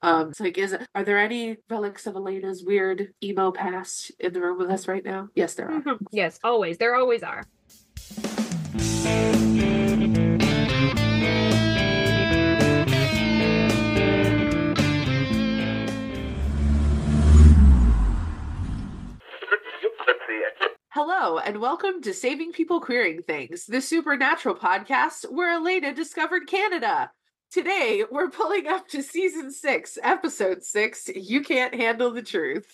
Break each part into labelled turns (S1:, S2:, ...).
S1: It's like, are there any relics of Elena's weird emo past in the room with us right now? Yes, there are.
S2: Yes, always. There always are.
S1: Hello, and welcome to Saving People Queering Things, the supernatural podcast where Elena discovered Canada. Today, we're pulling up to season 6, episode 6, You Can't Handle the Truth.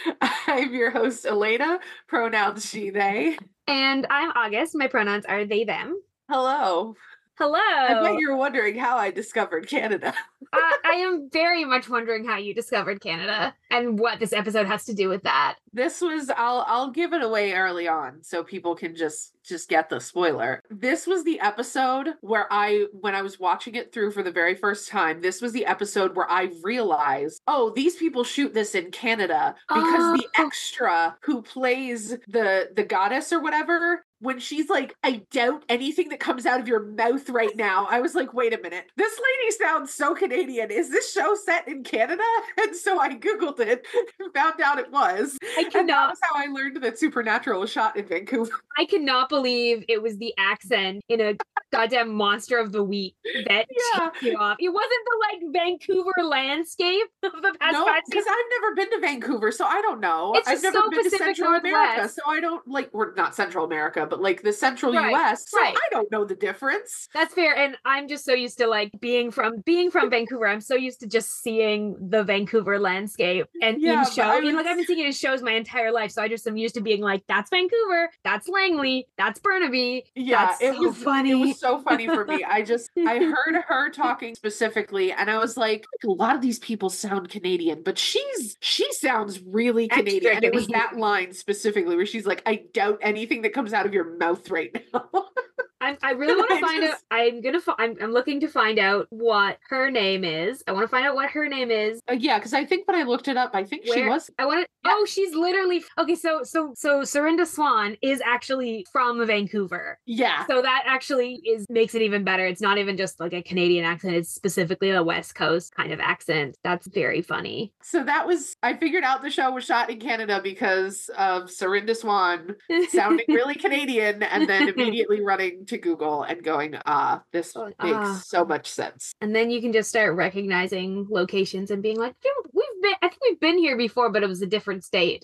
S1: I'm your host, Elena, pronouns she, they.
S2: And I'm August. My pronouns are they, them.
S1: Hello.
S2: Hello.
S1: I bet you're wondering how I discovered Canada.
S2: I am very much wondering how you discovered Canada and what this episode has to do with that.
S1: This was, I'll give it away early on so people can just get the spoiler. This was the episode where when I was watching it through for the very first time, this was the episode where I realized, oh, these people shoot this in Canada because the extra who plays the goddess or whatever, when she's like, I doubt anything that comes out of your mouth right now, I was like, wait a minute, this lady sounds so Canadian. Is this show set in Canada? And so I Googled it and found out it was. And that was how I learned that Supernatural was shot in Vancouver.
S2: I cannot believe it was the accent in a goddamn Monster of the Week that tipped you off. It wasn't the Vancouver landscape of the past 5 seasons.
S1: Because I've never been to Vancouver, so I don't know.
S2: It's
S1: I've never
S2: so
S1: been
S2: Pacific
S1: to Central
S2: Northwest.
S1: America, so I don't we're not Central America, but the Central US. So I don't know the difference.
S2: That's fair. And I'm just so used to being from Vancouver. I'm so used to just seeing the Vancouver landscape and in shows. I've been seeing it in shows my entire life. So I just am used to being like, that's Vancouver, that's Langley, that's Burnaby.
S1: Yeah,
S2: it was funny.
S1: It was so funny for me. I heard her talking specifically, and I was like, a lot of these people sound Canadian, but she sounds really Canadian. And it was that line specifically where she's like, I doubt anything that comes out of your mouth right now.
S2: I really want to find out. I'm looking to find out what her name is. I want to find out what her name is.
S1: Yeah, because I think when I looked it up, I think she was.
S2: I want to. Yeah. Oh, she's literally okay. So Serinda Swan is actually from Vancouver.
S1: Yeah.
S2: So that actually makes it even better. It's not even just like a Canadian accent. It's specifically a West Coast kind of accent. That's very funny.
S1: So I figured out the show was shot in Canada because of Serinda Swan sounding really Canadian, and then immediately running to Google and going, this makes so much sense.
S2: And then you can just start recognizing locations and being like, I think we've been here before, but it was a different state.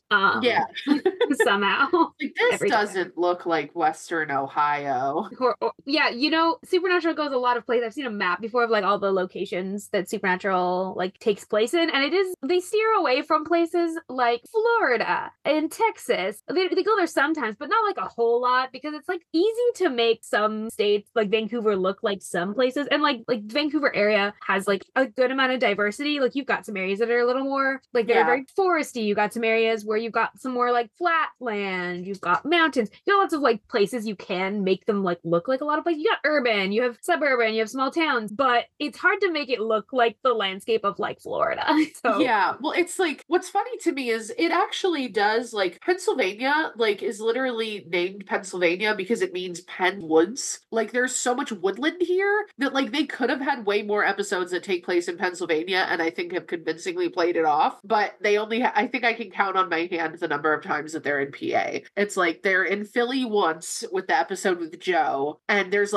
S2: Somehow.
S1: This doesn't look like Western Ohio.
S2: Yeah, Supernatural goes a lot of places. I've seen a map before of all the locations that Supernatural takes place in, and they steer away from places like Florida and Texas. They go there sometimes, but not a whole lot, because it's easy to make some states like Vancouver look like some places, and Vancouver area has a good amount of diversity. You've got some areas that are a little more they're very foresty. You got some areas where you've got some more flat land. You've got mountains. You got lots of places you can make them look like a lot of places. You got urban, you have suburban, you have small towns, but it's hard to make it look like the landscape of Florida. So
S1: yeah, well, it's what's funny to me is it actually does Pennsylvania is literally named Pennsylvania because it means Penn Woods. There's so much woodland here that they could have had way more episodes that take place in Pennsylvania, and I think have convincingly played it off, but they only I think I can count on my hand the number of times that they're in PA. It's they're in Philly once with the episode with Joe, and there's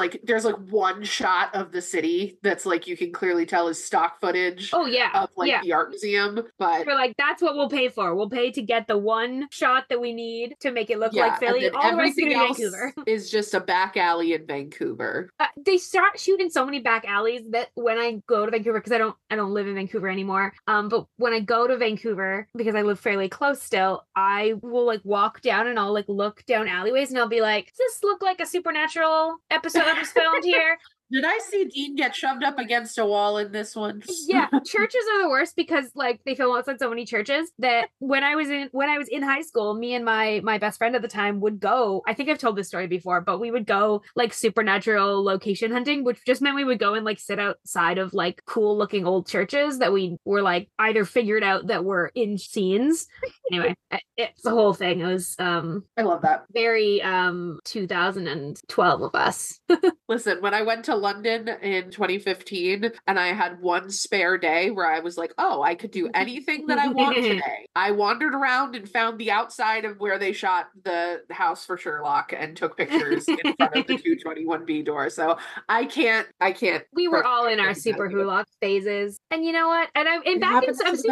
S1: one shot of the city that's you can clearly tell is stock footage.
S2: Oh yeah,
S1: of the art museum, but
S2: we're that's what we'll pay for. We'll pay to get the one shot that we need to make it look like Philly. All the rest of Vancouver
S1: is just a back alley in Vancouver.
S2: They start shooting so many back alleys that when I go to Vancouver, because I don't live in Vancouver anymore, but when I go to Vancouver, because I live fairly close still, I will walk down and I'll look down alleyways and I'll be like, does this look like a Supernatural episode that was filmed here?
S1: Did I see Dean get shoved up against a wall in this one?
S2: Yeah, churches are the worst because they film outside so many churches that when I was in high school, me and my best friend at the time would go. I think I've told this story before, but we would go Supernatural location hunting, which just meant we would go and sit outside of cool looking old churches that we were either figured out that were in scenes. Anyway, it's the whole thing. It was
S1: I love that.
S2: Very 2012 of us.
S1: Listen, when I went to London in 2015 and I had one spare day where I was like, oh, I could do anything that I want today. I wandered around and found the outside of where they shot the house for Sherlock and took pictures in front of the 221B door. So I can't.
S2: We were all in our Super Who lock phases. And you know what? And I'm back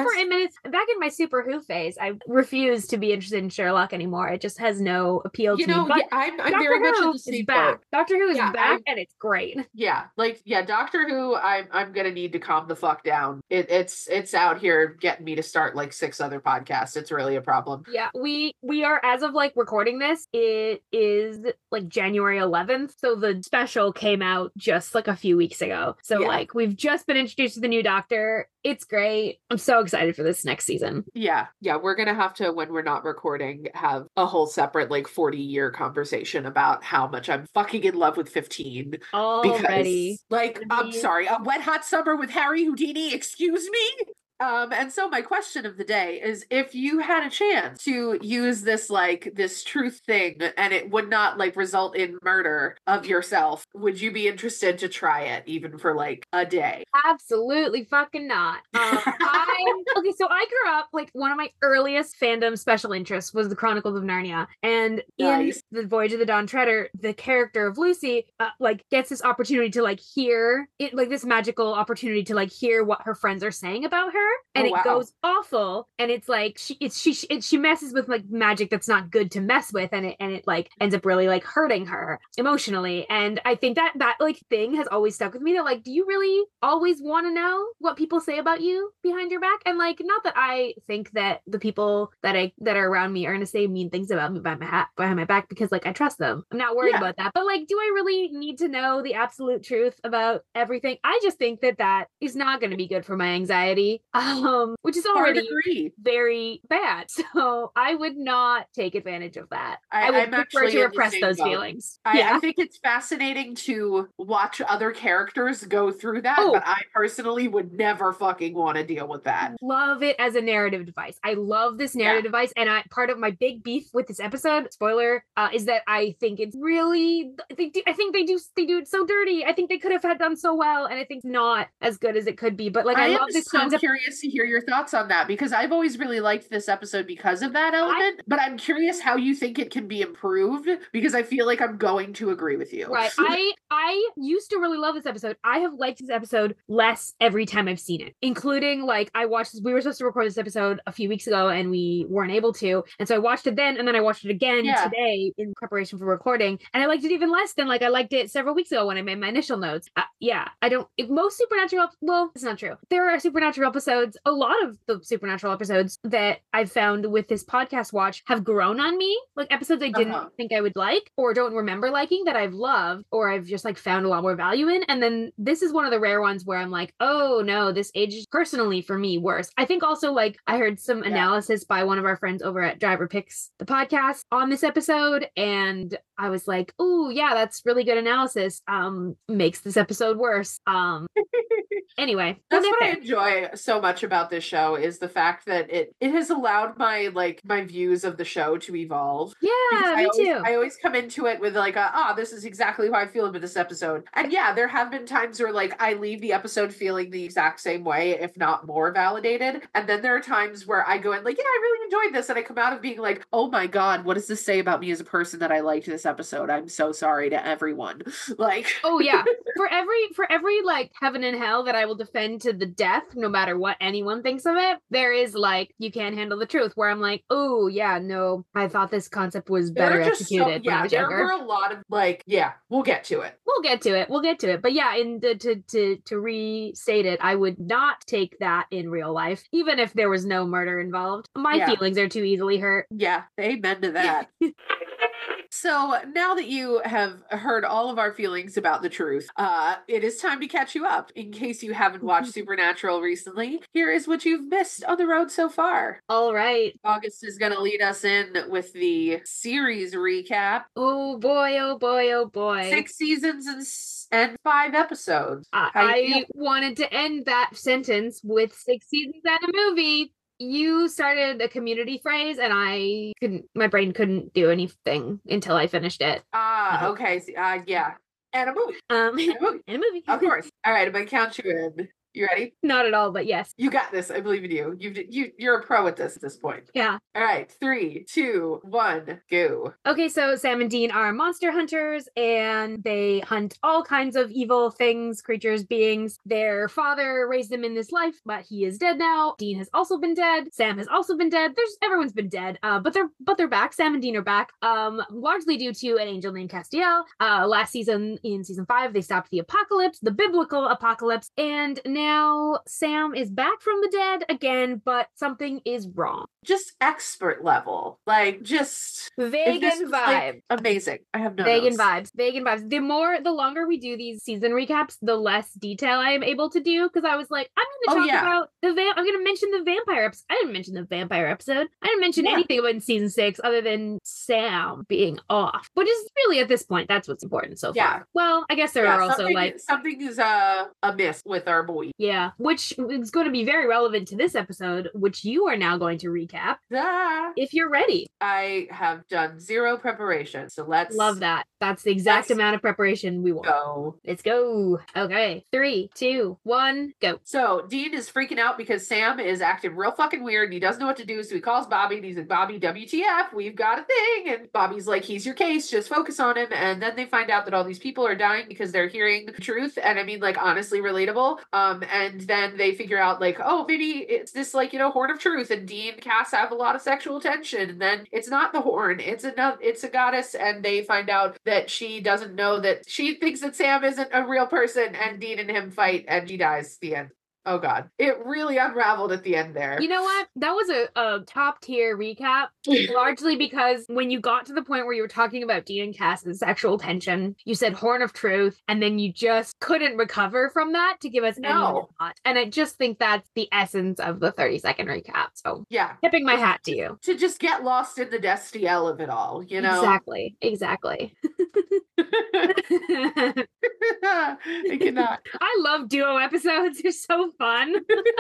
S2: in my Super Who phase. I refuse to be interested in Sherlock anymore. It just has no appeal to me.
S1: Yeah, I'm very much in the same boat.
S2: Doctor Who is back and it's great.
S1: Yeah, Doctor Who, I'm gonna need to calm the fuck down. It's out here getting me to start like 6 other podcasts. It's really a problem.
S2: Yeah, we are, as of like recording this, it is like January 11th. So the special came out just like a few weeks ago. So like we've just been introduced to the new Doctor. It's great. I'm so excited for this next season.
S1: Yeah, we're gonna have to, when we're not recording, have a whole separate like 40-year conversation about how much I'm fucking in love with 15.
S2: Already.
S1: Because, I'm sorry, a wet hot summer with Harry Houdini, excuse me? And so my question of the day is, if you had a chance to use this truth thing and it would not like result in murder of yourself, would you be interested to try it even for like a day?
S2: Absolutely fucking not. Okay, so I grew up, like, one of my earliest fandom special interests was the Chronicles of Narnia. And in The Voyage of the Dawn Treader, the character of Lucy gets this opportunity to like hear it, like this magical opportunity to like hear what her friends are saying about her. And it goes awful, and it's like she messes with like magic that's not good to mess with, and it like ends up really like hurting her emotionally. And I think that like thing has always stuck with me, that like, do you really always want to know what people say about you behind your back? And like, not that I think that the people that are around me are going to say mean things about me behind my back, because like I trust them. I'm not worried about that. But like, do I really need to know the absolute truth about everything? I just think that is not going to be good for my anxiety. Which is already very bad. So I would not take advantage of that. I would prefer to repress those feelings.
S1: I think it's fascinating to watch other characters go through that, but I personally would never fucking want to deal with that.
S2: Love it as a narrative device. I love this narrative device, and part of my big beef with this episode, spoiler, is that I think it's really, I think they do it so dirty. I think they could have done so well, and I think not as good as it could be. But like, I love this concept.
S1: I'm curious to hear your thoughts on that, because I've always really liked this episode because of that element, but I'm curious how you think it can be improved, because I feel like I'm going to agree with you.
S2: Right. I used to really love this episode. I have liked this episode less every time I've seen it, including like we were supposed to record this episode a few weeks ago and we weren't able to. And so I watched it then, and then I watched it again today in preparation for recording. And I liked it even less than like I liked it several weeks ago when I made my initial notes. Most Supernatural, well, it's not true. There are Supernatural episodes, a lot of the Supernatural episodes that I've found with this podcast watch have grown on me. Like episodes I didn't think I would like or don't remember liking, that I've loved or I've just like found a lot more value in. And then this is one of the rare ones where I'm like, oh no, this aged personally for me worse. I think also like I heard some analysis by one of our friends over at Driver Picks the podcast on this episode, and I was like, oh yeah, that's really good analysis. Makes this episode worse. Anyway,
S1: that's what I enjoy so much about this show, is the fact that it has allowed my views of the show to evolve.
S2: Yeah, me too.
S1: I always come into it with like this is exactly how I feel about this episode. And there have been times where like I leave the episode feeling the exact same way, if not more validated. And then there are times where I go in like, I really enjoyed this, and I come out of being like, oh my God, what does this say about me as a person that I liked this episode? I'm so sorry to everyone. Like,
S2: oh yeah, for every like heaven and hell that I will defend to the death, no matter what anyone thinks of it, there is like, you can't handle the truth, where I'm like, oh yeah, no, I thought this concept was better executed when I was younger.
S1: There were a lot of like, we'll get to it.
S2: But to restate it, I would not take that in real life, even if there was no murder involved. My feelings are too easily hurt.
S1: Yeah, amen to that. So now that you have heard all of our feelings about the truth, it is time to catch you up. In case you haven't watched Supernatural recently, here is what you've missed on the road so far.
S2: All right.
S1: August is going to lead us in with the series recap.
S2: Oh boy, oh boy, oh boy.
S1: 6 seasons and 5 episodes.
S2: I wanted to end that sentence with 6 seasons and a movie. You started a community phrase, and my brain couldn't do anything until I finished it.
S1: Okay. Yeah. And a movie.
S2: And
S1: And a movie.
S2: a movie.
S1: Of course. All right, I'm gonna count you in. You ready?
S2: Not at all, but yes.
S1: You got this. I believe in you. You're a pro at this point.
S2: Yeah.
S1: All right, 3, 2, 1, go.
S2: Okay, so Sam and Dean are monster hunters and they hunt all kinds of evil things, creatures, beings. Their father raised them in this life, but he is dead now. Dean has also been dead. Sam has also been dead. Everyone's been dead. But they're back. Sam and Dean are back. Largely due to an angel named Castiel. Last season, in season 5, they stopped the apocalypse, the biblical apocalypse, and now Sam is back from the dead again, but something is wrong.
S1: Just expert level. Like, just
S2: Vegan vibe.
S1: Amazing. I have no
S2: Vegan
S1: notes.
S2: vibes. The longer we do these season recaps, the less detail I am able to do, because I was like, I'm going to talk about I'm going to mention the vampire episode. I didn't mention the vampire episode. I didn't mention anything about season 6 other than Sam being off, which is really, at this point, that's what's important so far. Well, I guess there are also
S1: something is amiss with our boy.
S2: Yeah, which is going to be very relevant to this episode, which you are now going to recap if you're ready.
S1: I have done 0 preparation, so let's
S2: love that. That's the exact amount of preparation we want.
S1: Go.
S2: Let's go. Okay, 3, 2, 1, go.
S1: So Dean is freaking out because Sam is acting real fucking weird and he doesn't know what to do, so he calls Bobby and he's like, Bobby, WTF, we've got a thing. And Bobby's like, he's your case, just focus on him. And then they find out that all these people are dying because they're hearing the truth, and I mean, like, honestly relatable. And then they figure out, like, oh, maybe it's this, like, you know, horn of truth, and Dean and Cass have a lot of sexual tension, and then it's not the horn, it's a goddess, and they find out that she doesn't know that she thinks that Sam isn't a real person, and Dean and him fight, and she dies at the end. Oh God, it really unraveled at the end there.
S2: You know what? That was a top tier recap, largely because when you got to the point where you were talking about Dean and Cass's sexual tension, you said horn of truth, and then you just couldn't recover from that to give us any more thought. And I just think that's the essence of the 30-second recap. So
S1: yeah,
S2: tipping my hat to you.
S1: To just get lost in the Destiel of it all, you know?
S2: Exactly.
S1: I cannot.
S2: I love duo episodes. They're so fun.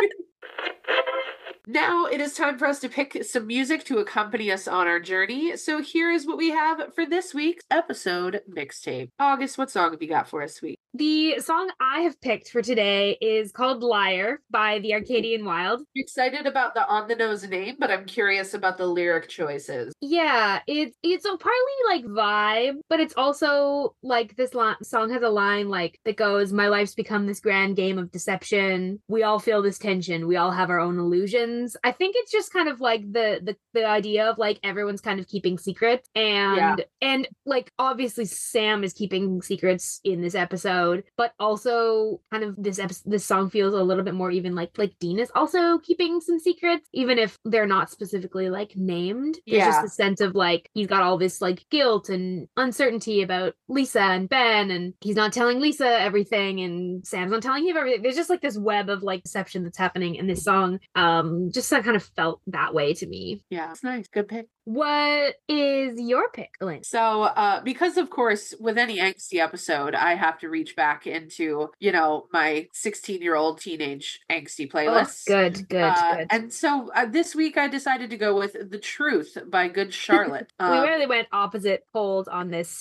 S1: Now it is time for us to pick some music to accompany us on our journey. So here is what we have for this week's episode mixtape. August, what song have you got for us, sweet?
S2: The song I have picked for today is called Liar by the Arcadian Wild.
S1: I'm excited about the on-the-nose name, but I'm curious about the lyric choices.
S2: Yeah, it's a partly like vibe, but it's also like this song has a line like that goes, "My life's become this grand game of deception. We all feel this tension. We all have our own illusions." I think it's just kind of like the idea of like everyone's kind of keeping secrets, and like obviously Sam is keeping secrets in this episode, but also kind of this song feels a little bit more even like Dean is also keeping some secrets, even if they're not specifically like named. There's just a sense of like he's got all this like guilt and uncertainty about Lisa and Ben, and he's not telling Lisa everything, and Sam's not telling him everything. There's just like this web of like deception that's happening in this song. Just kind of felt that way to me.
S1: Yeah, it's nice. Good pick.
S2: What is your pick, Elaine?
S1: So, because of course, with any angsty episode, I have to reach back into, you know, my 16-year-old teenage angsty playlist.
S2: Oh, good.
S1: And so this week I decided to go with The Truth by Good Charlotte.
S2: We really went opposite poles on this,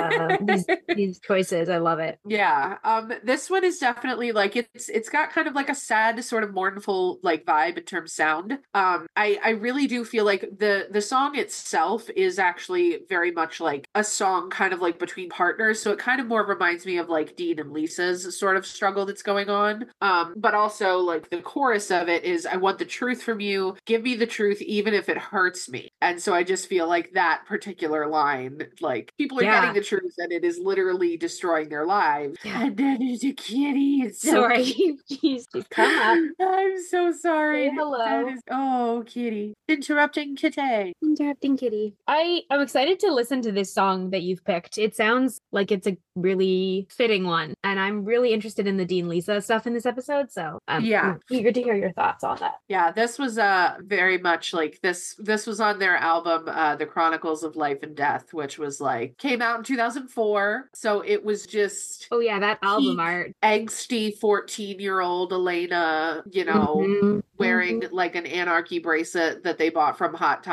S2: these choices. I love it.
S1: Yeah. This one is definitely like, it's got kind of like a sad sort of mournful like vibe in terms of sound. I really do feel like the song itself is actually very much like a song kind of like between partners, so it kind of more reminds me of like Dean and Lisa's sort of struggle that's going on, but also like the chorus of it is, I want the truth from you, give me the truth even if it hurts me. And so I just feel like that particular line, like people are getting the truth and it is literally destroying their lives, and then there's a kitty. It's
S2: sorry. Jeez, come up.
S1: I'm so sorry.
S2: Say hello.
S1: Oh, kitty interrupting kitty.
S2: Interrupting kitty. I'm excited to listen to this song that you've picked. It sounds like it's a really fitting one, and I'm really interested in the Dean Lisa stuff in this episode, so I'm eager to hear your thoughts on that.
S1: Yeah, this was very much like this was on their album The Chronicles of Life and Death, which was like came out in 2004, so it was just
S2: that album art,
S1: angsty 14-year-old Elena, you know, wearing like an anarchy bracelet that they bought from Hot Topic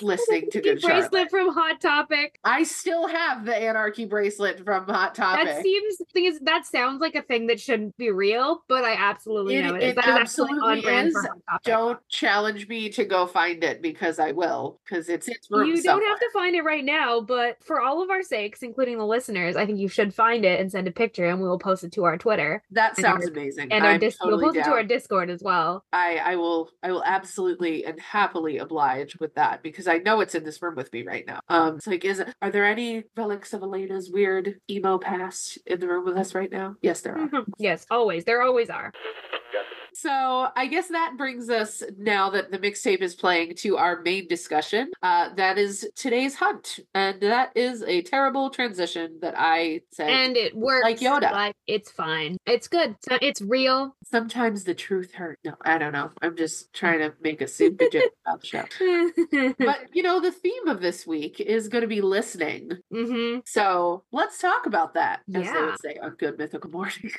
S1: listening to
S2: The
S1: Good Charlotte.
S2: bracelet from Hot Topic.
S1: I still have the Anarchy bracelet from Hot Topic.
S2: That sounds like a thing that shouldn't be real, but I absolutely know it is.
S1: It
S2: That is
S1: absolutely
S2: on brand
S1: is.
S2: for Hot Topic.
S1: Don't challenge me to go find it because I will, because it's room
S2: You
S1: somewhere.
S2: don't have to find it right now, but for all of our sakes, including the listeners, I think you should find it and send a picture, and we will post it to our Twitter.
S1: That sounds amazing.
S2: And we'll post it to our Discord as well.
S1: I will absolutely and happily oblige with that because I know it's in this room with me right now. It's like, are there any relics of Elena's weird emo past in the room with us right now? Yes, there are.
S2: Yes, always. There always are.
S1: So I guess that brings us, now that the mixtape is playing, to our main discussion. That is today's hunt. And that is a terrible transition that I said.
S2: And it works.
S1: Like Yoda.
S2: Like, it's fine. It's good. It's real.
S1: Sometimes the truth hurts. No, I don't know. I'm just trying to make a super joke about the show. But, the theme of this week is going to be listening.
S2: Mm-hmm.
S1: So let's talk about that, as they
S2: Yeah.
S1: would say on Good Mythical Morning.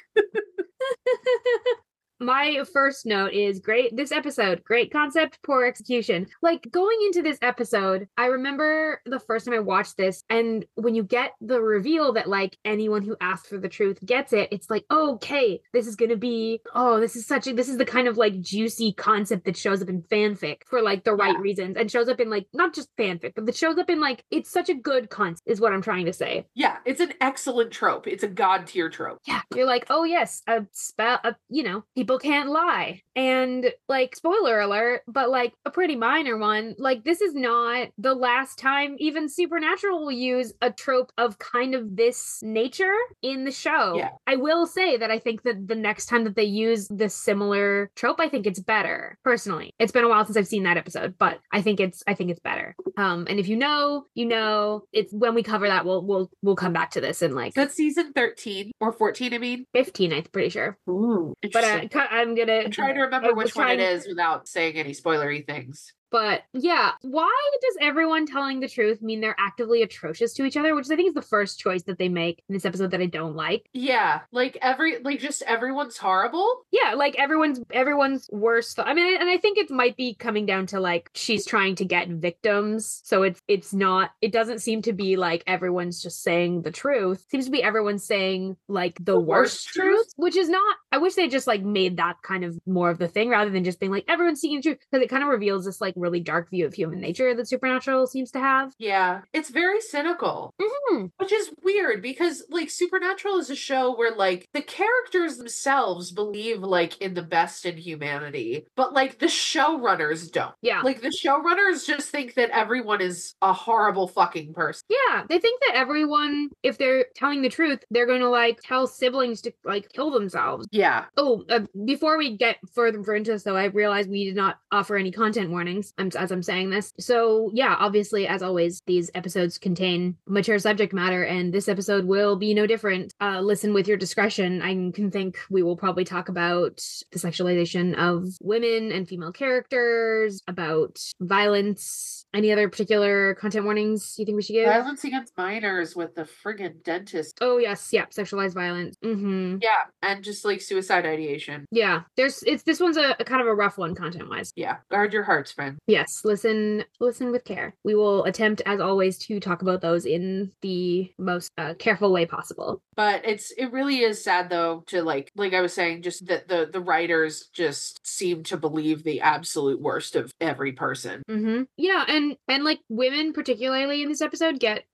S2: My first note is great. This episode, great concept, poor execution. Like, going into this episode, I remember the first time I watched this, and when you get the reveal that, like, anyone who asks for the truth gets it, it's like, oh, okay, this is gonna be, this is the kind of, like, juicy concept that shows up in fanfic for, like, the right reasons, and shows up in, like, not just fanfic, but that shows up in, like, it's such a good concept, is what I'm trying to say.
S1: Yeah, it's an excellent trope. It's a god tier trope.
S2: Yeah, you're like, oh, yes, a spell, people can't lie. And, like, spoiler alert, but, like, a pretty minor one. Like, this is not the last time even Supernatural will use a trope of kind of this nature in the show.
S1: Yeah.
S2: I will say that I think that the next time that they use this similar trope, I think it's better, personally. It's been a while since I've seen that episode, but I think it's better. And if you know, it's when we cover that, we'll come back to this in, like,
S1: that's season 13 or 14, I mean.
S2: 15, I'm pretty sure.
S1: Ooh,
S2: but I'm trying
S1: to remember which one it is without saying any spoilery things.
S2: But yeah, why does everyone telling the truth mean they're actively atrocious to each other? Which I think is the first choice that they make in this episode that I don't like.
S1: Yeah, like just everyone's horrible.
S2: Yeah, like everyone's worse. I mean, and I think it might be coming down to, like, she's trying to get victims, so it doesn't seem to be like everyone's just saying the truth. It seems to be everyone saying, like, the worst truth, which is not. I wish they just, like, made that kind of more of the thing rather than just being like everyone's seeking the truth, because it kind of reveals this, like, really dark view of human nature that Supernatural seems to have.
S1: Yeah, it's very cynical, which is weird because, like, Supernatural is a show where, like, the characters themselves believe, like, in the best in humanity, but, like, the showrunners don't.
S2: Yeah,
S1: like, the showrunners just think that everyone is a horrible fucking person.
S2: Yeah, they think that everyone, if they're telling the truth, they're going to, like, tell siblings to, like, kill themselves.
S1: Yeah.
S2: Oh, before we get further into this, though, I realized we did not offer any content warnings as I'm saying this. So yeah, obviously, as always, these episodes contain mature subject matter, and this episode will be no different. Listen with your discretion. I can think we will probably talk about the sexualization of women and female characters, about violence. Any other particular content warnings you think we should give?
S1: Violence against minors with the friggin' dentist.
S2: Oh yes, yeah, sexualized violence. Mm-hmm.
S1: Yeah, and just, like, suicide ideation.
S2: Yeah, this one's a kind of a rough one content wise.
S1: Yeah, guard your hearts, friend.
S2: Yes, listen with care. We will attempt, as always, to talk about those in the most careful way possible.
S1: But it really is sad, though, to, like I was saying, just that the writers just seem to believe the absolute worst of every person.
S2: Mm-hmm. Yeah, and like, women particularly in this episode get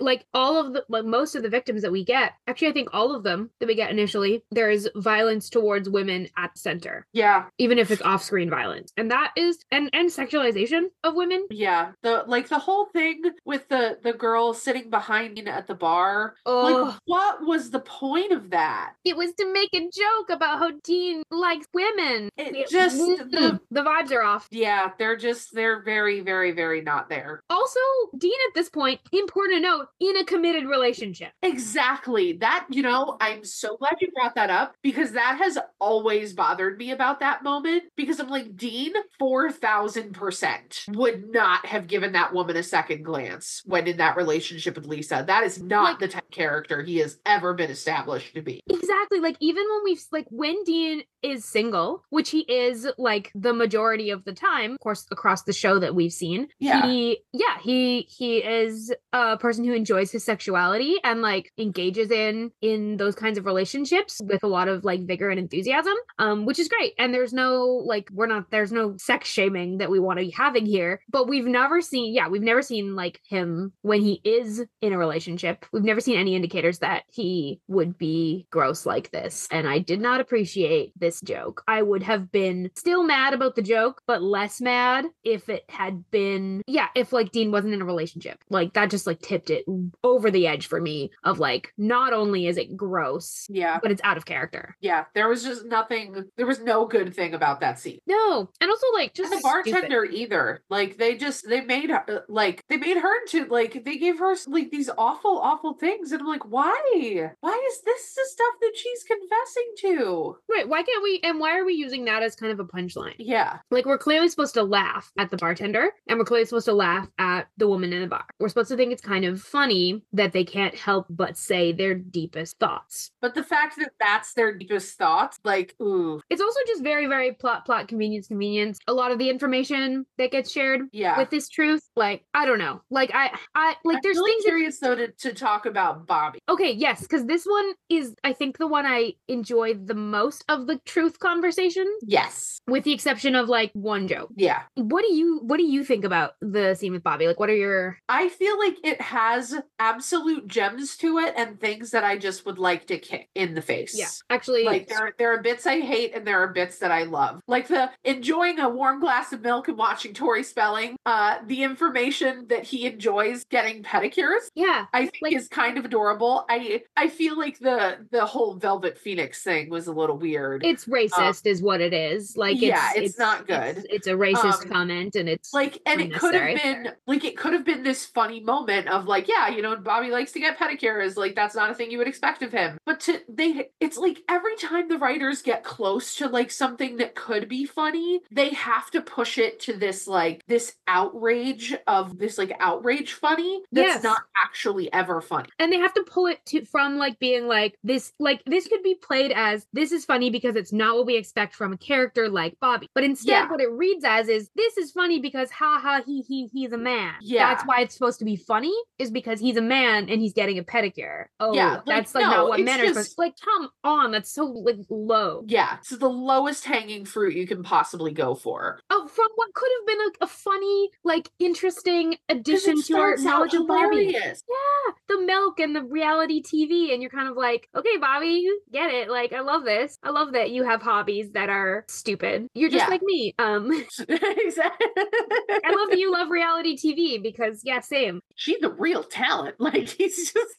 S2: most of the victims that we get. Actually, I think all of them that we get initially, there is violence towards women at the center.
S1: Yeah,
S2: even if it's off-screen violence, and that is and sexualization of women.
S1: Yeah, the whole thing with the girl sitting behind me at the bar. Like, what was the point of that?
S2: It was to make a joke about how Dean likes women.
S1: The
S2: vibes are off.
S1: Yeah, they're very, very, very not there.
S2: Also, Dean at this point, important to note, in a committed relationship.
S1: Exactly. That, I'm so glad you brought that up, because that has always bothered me about that moment, because I'm like, Dean, 4,000% 1,000,000% would not have given that woman a second glance when in that relationship with Lisa. That is not
S2: Like-
S1: the type of character he has ever been established to be.
S2: Exactly. Like, even when we've, like, when Dean is single, which he is, like, the majority of the time, of course, across the show that we've seen,
S1: Yeah.
S2: he is a person who enjoys his sexuality and, like, engages in those kinds of relationships with a lot of, like, vigor and enthusiasm, which is great. And there's no, like, there's no sex shaming that we want to be having here, but we've never seen, like, him when he is in a relationship. We've never seen any indicators that he would be gross like this. And I did not appreciate this joke. I would have been still mad about the joke, but less mad if it had been, if, like, Dean wasn't in a relationship. Like, that just, like, tipped it over the edge for me of, like, not only is it gross, but it's out of character.
S1: Yeah, there was just nothing, there was no good thing about that scene.
S2: No. And also, like, just
S1: and the bartender either. Like, they made her, into, like, they gave her, like, these awful things. And I'm like, why? Why is this the stuff that she's confessing to?
S2: Right. Why can't we, and why are we using that as kind of a punchline?
S1: Yeah.
S2: Like, we're clearly supposed to laugh at the bartender, and we're clearly supposed to laugh at the woman in the bar. We're supposed to think it's kind of funny that they can't help but say their deepest thoughts.
S1: But the fact that that's their deepest thoughts, like, ooh.
S2: It's also just very, very plot, convenience. A lot of the information that gets shared with this truth, like, I don't know. Like, I like, there's
S1: really
S2: things
S1: curious though to talk about Bobby.
S2: Okay, yes, because this one is, I think, the one I enjoy the most of the truth conversation.
S1: Yes.
S2: With the exception of, like, one joke.
S1: Yeah.
S2: What do you think about the scene with Bobby? Like, what are your...
S1: I feel like it has absolute gems to it and things that I just would like to kick in the face.
S2: Yeah, actually...
S1: Like, there are bits I hate and there are bits that I love. Like, the enjoying a warm glass of milk and watching Tori Spelling, the information that he enjoys getting pedicures.
S2: Yeah.
S1: I think is kind of adorable. I feel like the whole Velvet Phoenix thing was a little weird.
S2: It's racist is what it is. Like,
S1: it's not good.
S2: It's a racist comment, and it's
S1: like, and it could have been this funny moment of, like, Bobby likes to get pedicures, like, that's not a thing you would expect of him. But it's like every time the writers get close to, like, something that could be funny, they have to push it to this, like, this outrage funny that's not actually ever funny.
S2: And they have to pull it from, like, being like this could be played as, this is funny because it's not what we expect from a character like Bobby. But instead what it reads as is, this is funny because he's a man. Yeah. That's why it's supposed to be funny, is because he's a man and he's getting a pedicure. Oh, yeah, that's not what men are supposed to, like, come on, that's so, like, low.
S1: Yeah. It's the lowest hanging fruit you can possibly go for.
S2: Oh, from what could have been a funny, like, interesting addition to our knowledge of Bobby. Yeah. The milk and the reality TV. And you're kind of like, okay, Bobby, you get it. Like, I love this. I love that you have hobbies that are stupid. You're just like me.
S1: Exactly.
S2: I love that you love reality TV because, same.
S1: She's the real talent. Like, he's just...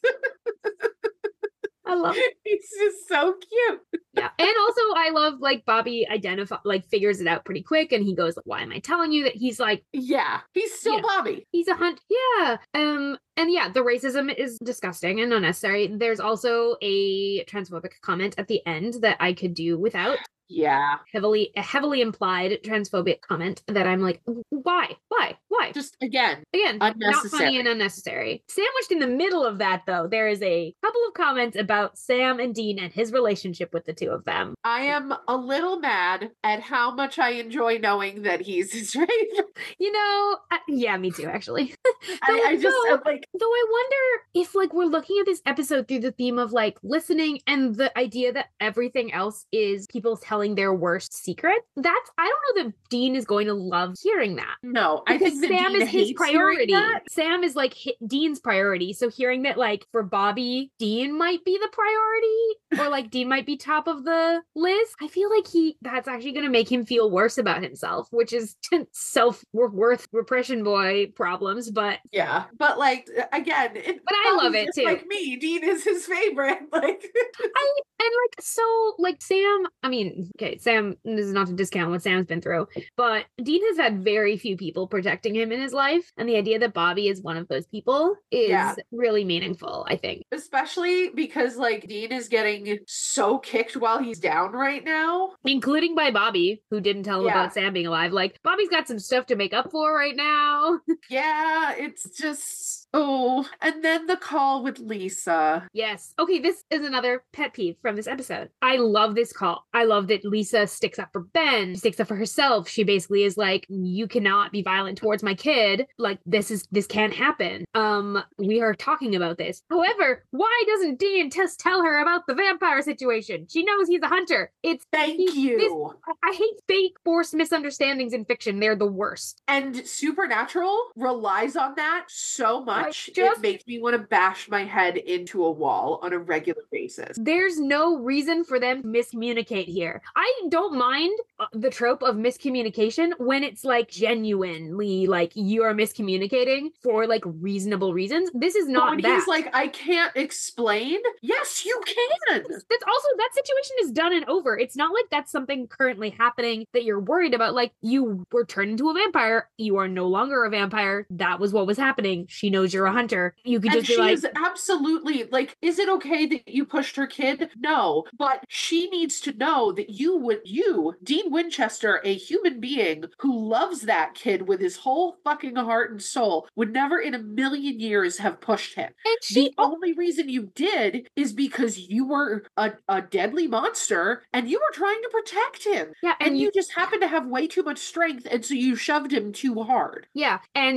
S2: I love it.
S1: He's just so cute.
S2: Yeah. And also I love, like, Bobby figures it out pretty quick, and he goes, why am I telling you that? He's like,
S1: yeah, he's still Bobby.
S2: He's a hunt. Yeah. And the racism is disgusting and unnecessary. There's also a transphobic comment at the end that I could do without.
S1: Yeah.
S2: A heavily implied transphobic comment that I'm like, why?
S1: Just again,
S2: not funny and unnecessary. Sandwiched in the middle of that, though, there is a couple of comments about Sam and Dean and his relationship with the two of them.
S1: I am a little mad at how much I enjoy knowing that he's straight.
S2: Yeah, me too, actually.
S1: Though I
S2: wonder if, like, we're looking at this episode through the theme of, like, listening and the idea that everything else is people telling their worst secret. I don't know that Dean is going to love hearing that.
S1: No, I think that
S2: Sam
S1: Dean
S2: is his priority. Sam is, like, Dean's priority. So hearing that, like, for Bobby, Dean might be the priority, or, like, Dean might be top of the list, I feel like that's actually going to make him feel worse about himself, which is self-worth repression boy problems. But
S1: yeah, but, like, again,
S2: but I love it too.
S1: Like me, Dean is his favorite. Like,
S2: Sam, I mean, okay, Sam, this is not to discount what Sam's been through, but Dean has had very few people protecting supporting him in his life. And the idea that Bobby is one of those people is really meaningful, I think.
S1: Especially because like Dean is getting so kicked while he's down right now.
S2: Including by Bobby, who didn't tell him about Sam being alive. Like, Bobby's got some stuff to make up for right now.
S1: Yeah, it's just... Oh, and then the call with Lisa.
S2: Yes. Okay, this is another pet peeve from this episode. I love this call. I love that Lisa sticks up for Ben, sticks up for herself. She basically is like, you cannot be violent towards my kid. Like, this can't happen. We are talking about this. However, why doesn't Dean just tell her about the vampire situation? She knows he's a hunter.
S1: Thank you.
S2: I hate fake forced misunderstandings in fiction. They're the worst.
S1: And Supernatural relies on that so much. It makes me want to bash my head into a wall on a regular basis.
S2: There's no reason for them to miscommunicate here. I don't mind the trope of miscommunication when it's like genuinely like you are miscommunicating for like reasonable reasons. This is not that.
S1: He's like, I can't explain. Yes, you can.
S2: That's also, that situation is done and over. It's not like that's something currently happening that you're worried about. Like, you were turned into a vampire. You are no longer a vampire. That was what was happening. She knows you're a hunter. You could just be like,
S1: is absolutely like, is it okay that you pushed her kid? No, but she needs to know that you, Dean Winchester, a human being who loves that kid with his whole fucking heart and soul, would never in a million years have pushed him. And the only reason you did is because you were a deadly monster and you were trying to protect him.
S2: Yeah,
S1: and you just happened to have way too much strength, and so you shoved him too hard.
S2: Yeah, and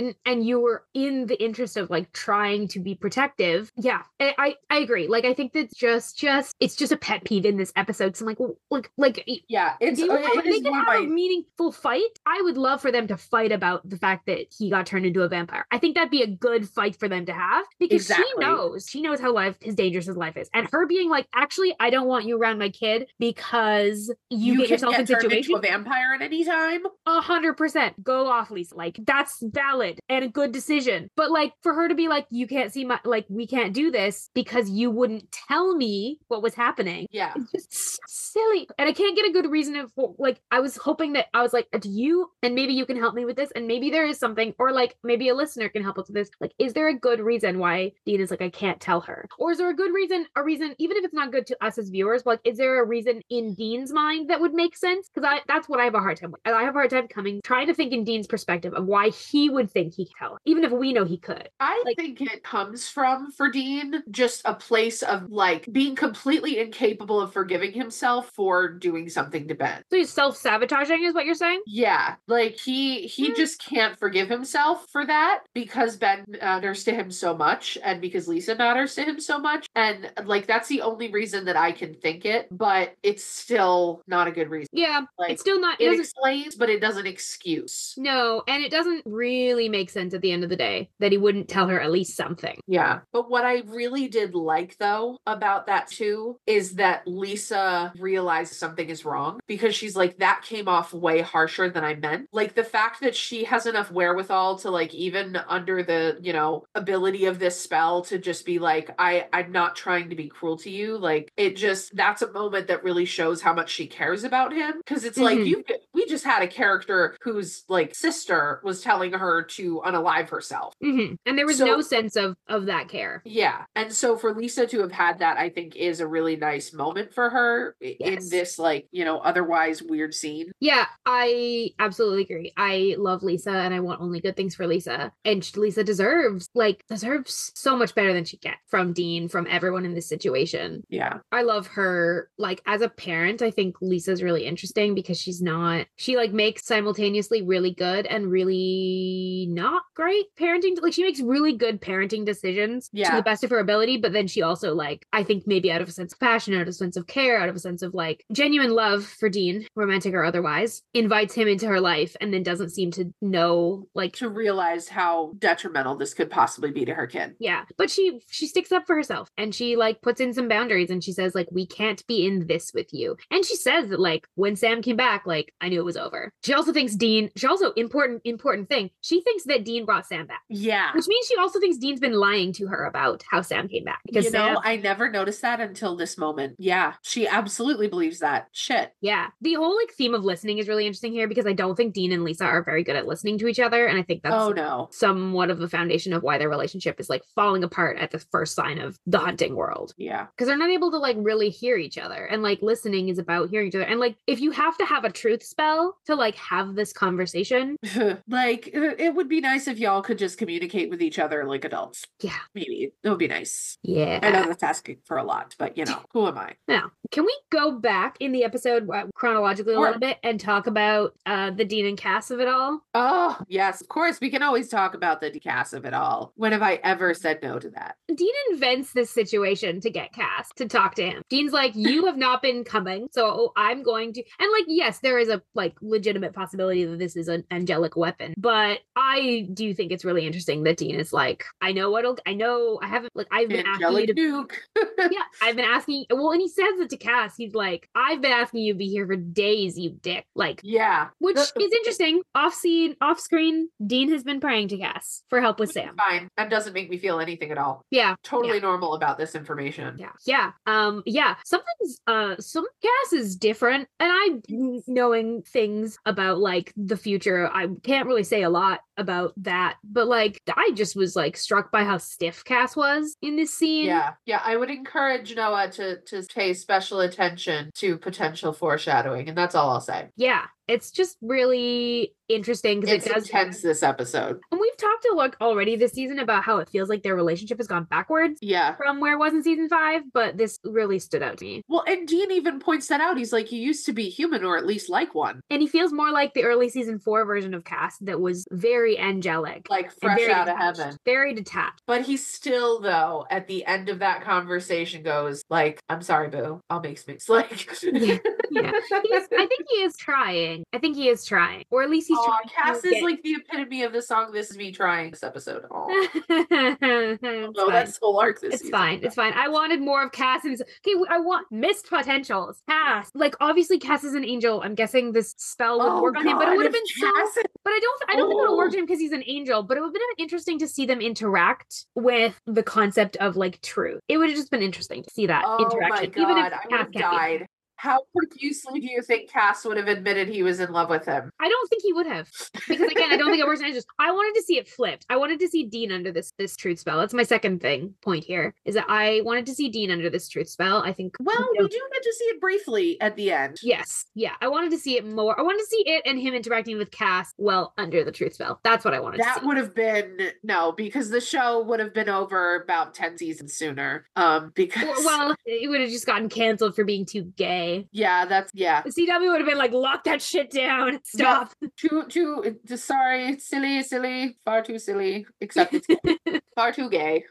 S2: you were in the interest of like trying to be protective. Yeah, I agree. Like, I think that's just it's just a pet peeve in this episode. So I'm like
S1: yeah, they
S2: can have a meaningful fight. I would love for them to fight about the fact that he got turned into a vampire. I think that'd be a good fight for them to have, because she knows how dangerous his life is, and her being like, actually, I don't want you around my kid because you get yourself in situations.
S1: Into a vampire at any time.
S2: 100%. Go off, Lisa. Like, that's valid and a good decision. But like, for her to be like, you can't see my, like, we can't do this because you wouldn't tell me what was happening.
S1: Yeah.
S2: It's just silly. And I can't get a good reason for, like, I was hoping that I was like, do you, and maybe you can help me with this, and maybe there is something, or like, maybe a listener can help us with this. Like, is there a good reason why Dean is like, I can't tell her? Or is there a reason, even if it's not good to us as viewers, but like, is there a reason in Dean's mind that would make sense? Because that's what I have a hard time with. I have a hard time trying to think in Dean's perspective of why he would think he could tell her, even if we know he could.
S1: I think it comes from, for Dean, just a place of like being completely incapable of forgiving himself for doing something to Ben.
S2: So he's self-sabotaging is what you're saying?
S1: Yeah, like he just can't forgive himself for that because Ben matters to him so much, and because Lisa matters to him so much, and like that's the only reason that I can think it, but it's still not a good reason.
S2: Yeah, like, it's still not.
S1: It explains, but it doesn't excuse.
S2: No, and it doesn't really make sense at the end of the day that he wouldn't tell her at least something.
S1: Yeah, but what I really did like though about that too is that Lisa realized something is wrong, because she's like, that came off way harsher than I meant. Like, the fact that she has enough wherewithal to like, even under the, you know, ability of this spell, to just be like, I'm not trying to be cruel to you. Like, it just, that's a moment that really shows how much she cares about him, because it's like, we just had a character whose like sister was telling her to unalive herself.
S2: And there was no sense of that care.
S1: Yeah. And so for Lisa to have had that, I think is a really nice moment for her in this, like, you know, otherwise weird scene.
S2: Yeah, I absolutely agree. I love Lisa and I want only good things for Lisa. And Lisa deserves so much better than she gets from Dean, from everyone in this situation.
S1: Yeah.
S2: I love her. Like, as a parent, I think Lisa's really interesting because she like makes simultaneously really good and really not great parenting. Like, she makes really good parenting decisions to the best of her ability, but then she also, like, I think maybe out of a sense of passion, out of a sense of care, out of a sense of like genuine love for Dean, romantic or otherwise, invites him into her life and then doesn't seem to know, like,
S1: to realize how detrimental this could possibly be to her kid.
S2: Yeah. But she sticks up for herself and she like puts in some boundaries and she says, like, we can't be in this with you. And she says that, like, when Sam came back, like, I knew it was over. She also thinks important thing. She thinks that Dean brought Sam back.
S1: Yeah. Yeah.
S2: Which means she also thinks Dean's been lying to her about how Sam came back. Because
S1: You know,
S2: Sam,
S1: I never noticed that until this moment. Yeah, she absolutely believes that. Shit.
S2: yeah. The whole like theme of listening is really interesting here because I don't think Dean and Lisa are very good at listening to each other. And I think that's
S1: Oh no.
S2: somewhat of the foundation of why their relationship is like falling apart at the first sign of the hunting world.
S1: Yeah.
S2: Because they're not able to like really hear each other. And like listening is about hearing each other. And like if you have to have a truth spell to like have this conversation.
S1: Like, it would be nice if y'all could just communicate with each other like adults.
S2: Yeah.
S1: Maybe. It would be nice.
S2: Yeah.
S1: I know that's asking for a lot, but you know, who am I?
S2: Now, can we go back in the episode chronologically a
S1: Sure.
S2: little bit and talk about the Dean and Cass of it all?
S1: Oh, yes, of course. We can always talk about the Cass of it all. When have I ever said no to that?
S2: Dean invents this situation to get Cass to talk to him. Dean's like, you have not been coming, so I'm going to. And like, yes, there is a like legitimate possibility that this is an angelic weapon, but I do think it's really interesting that Dean is like, I haven't like I've been asking you
S1: Angelic
S2: to.
S1: Duke.
S2: Yeah, I've been asking. Well, and he says it to Cass. He's like, I've been asking you to be here for days, you dick. Like,
S1: Yeah.
S2: which is interesting. Off screen, Dean has been praying to Cass for help with Sam.
S1: Fine. That doesn't make me feel anything at all.
S2: Yeah.
S1: Totally normal about this information.
S2: Yeah. Yeah. Something's some Cass is different. And knowing things about like the future, I can't really say a lot about that. But like I just was like struck by how stiff Cass was in this scene.
S1: Yeah. I would encourage Noah to pay special attention to potential foreshadowing, and that's all I'll say.
S2: Yeah. It's just really interesting because it does
S1: intense this episode.
S2: And we've talked to like already this season about how it feels like their relationship has gone backwards.
S1: Yeah.
S2: From where it was in season 5, but this really stood out to me.
S1: Well, and Dean even points that out. He's like, you used to be human, or at least like one.
S2: And he feels more like the early season 4 version of Cass that was very angelic.
S1: Like fresh out of heaven.
S2: Very detached.
S1: But he still, though, at the end of that conversation goes like, I'm sorry, boo. I'll make space. Like,
S2: yeah. I think he is trying. Or at least he's trying.
S1: Cass is like the epitome of the song This Is Me Trying this episode. That's the whole arc this
S2: It's
S1: season.
S2: fine. It's fine. I wanted more of Cass. Okay, I want missed potentials. Cass. Like, obviously, Cass is an angel. I'm guessing this spell would work on him, but it would have been But I don't think it would have worked on him because he's an angel, but it would have been interesting to see them interact with the concept of like truth. It would have just been interesting to see that interaction.
S1: Oh my God,
S2: even if
S1: I would have died. How profusely do you think Cass would have admitted he was in love with him?
S2: I don't think he would have. Because again, I don't think it works. I wanted to see it flipped. I wanted to see Dean under this truth spell. That's my second point here, is that I wanted to see Dean under this truth spell. I think
S1: we do get to see it briefly at the end.
S2: Yes. Yeah. I wanted to see it more. I wanted to see it and him interacting with Cass under the truth spell. That's what I wanted to see.
S1: That would have been because the show would have been over about 10 seasons sooner. Because
S2: it would have just gotten canceled for being too gay.
S1: Yeah, the
S2: CW would have been like, lock that shit down. Stop.
S1: Yeah, sorry, silly, far too silly. Except it's gay. Far too gay.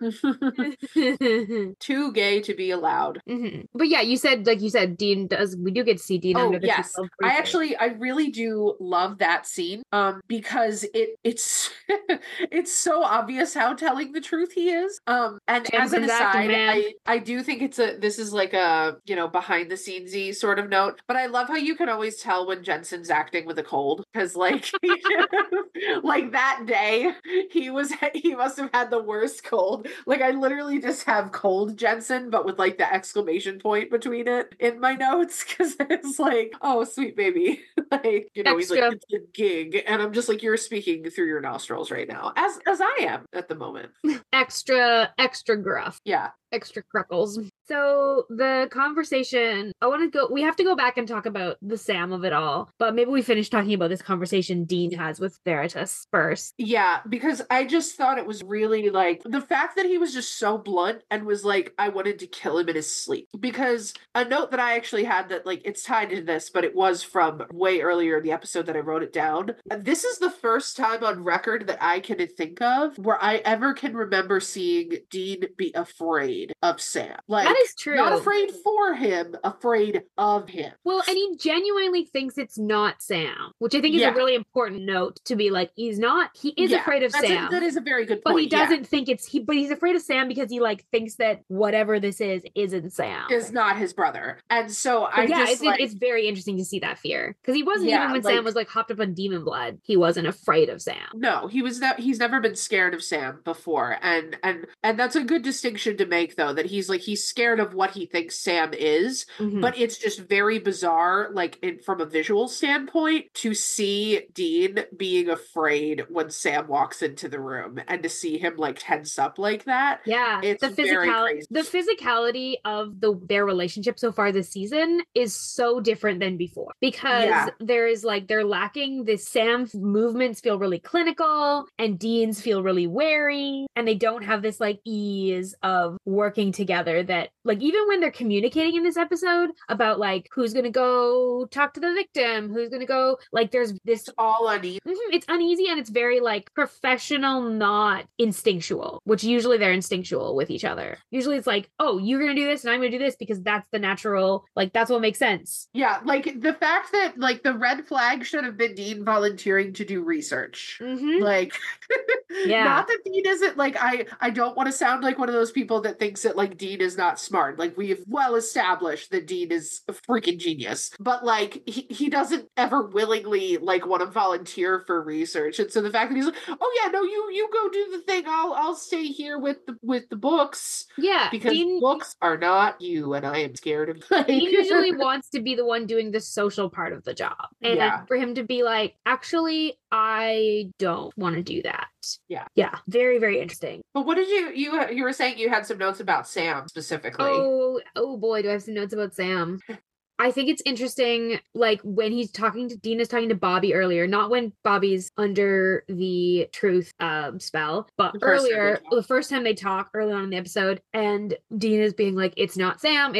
S1: Too gay to be allowed.
S2: Mm-hmm. But yeah, you said Dean does. We do get to see Dean under the
S1: yes. I really do love that scene. Because it's it's so obvious how telling the truth he is. And as an aside, I do think this is like a behind the scenes-y sort of note, but I love how you can always tell when Jensen's acting with a cold, because like like that day he must have had the worst cold. Like I literally just have cold Jensen, but with like the exclamation point between it in my notes, because it's like, oh sweet baby, like he's like, it's a gig, and I'm just like, you're speaking through your nostrils right now, as I am at the moment.
S2: extra gruff.
S1: Yeah.
S2: Extra cruckles. So the conversation, we have to go back and talk about the Sam of it all, but maybe we finish talking about this conversation Dean has with Veritas first.
S1: Yeah, because I just thought it was really like the fact that he was just so blunt and was like, I wanted to kill him in his sleep. Because a note that I actually had that like it's tied to this, but it was from way earlier in the episode that I wrote it down. This is the first time on record that I can think of where I ever can remember seeing Dean be afraid of Sam. Like,
S2: that is true.
S1: Not afraid for him, afraid of him.
S2: Well, and he genuinely thinks it's not Sam, which I think is a really important note to be like, he is afraid of Sam.
S1: That is a very good point.
S2: But he doesn't think but he's afraid of Sam because he like thinks that whatever this isn't Sam.
S1: Is not his brother. And so
S2: it's very interesting to see that fear. Because he wasn't even when Sam was like hopped up on demon blood, he wasn't afraid of Sam.
S1: No, he's never been scared of Sam before. And that's a good distinction to make, though, that he's scared of what he thinks Sam is, but it's just very bizarre, like from a visual standpoint, to see Dean being afraid when Sam walks into the room and to see him like tense up like that.
S2: Yeah,
S1: it's very crazy.
S2: The physicality of their relationship so far this season is so different than before, because there's like, they're lacking this. Sam's movements feel really clinical and Dean's feel really wary, and they don't have this like ease of working together that, like, even when they're communicating in this episode about like who's gonna go talk to the victim, who's gonna go, like, there's this,
S1: it's all uneasy.
S2: It's uneasy, and it's very like professional, not instinctual, which usually they're instinctual with each other. Usually it's like, oh, you're gonna do this and I'm gonna do this because that's the natural, like, that's what makes sense.
S1: Yeah, like the fact that like the red flag should have been Dean volunteering to do research. Like, not that Dean isn't, like, I don't want to sound like one of those people that thinks that like Dean is not smart. Like, we have well established that Dean is a freaking genius, but like he doesn't ever willingly like want to volunteer for research. And so the fact that he's like, oh yeah, no, you go do the thing, I'll stay here with the books.
S2: Yeah,
S1: because books are not you, and I am scared of like...
S2: Dean usually wants to be the one doing the social part of the job, and for him to be like, actually, I don't want to do that. Yeah, very, very interesting.
S1: But what did you were saying you had some notes about Sam specifically?
S2: Oh boy, do I have some notes about Sam. I think it's interesting, like, when Dean is talking to Bobby earlier, not when Bobby's under the truth spell, but earlier, the first time they talk early on in the episode, and Dean is being like, it's not Sam,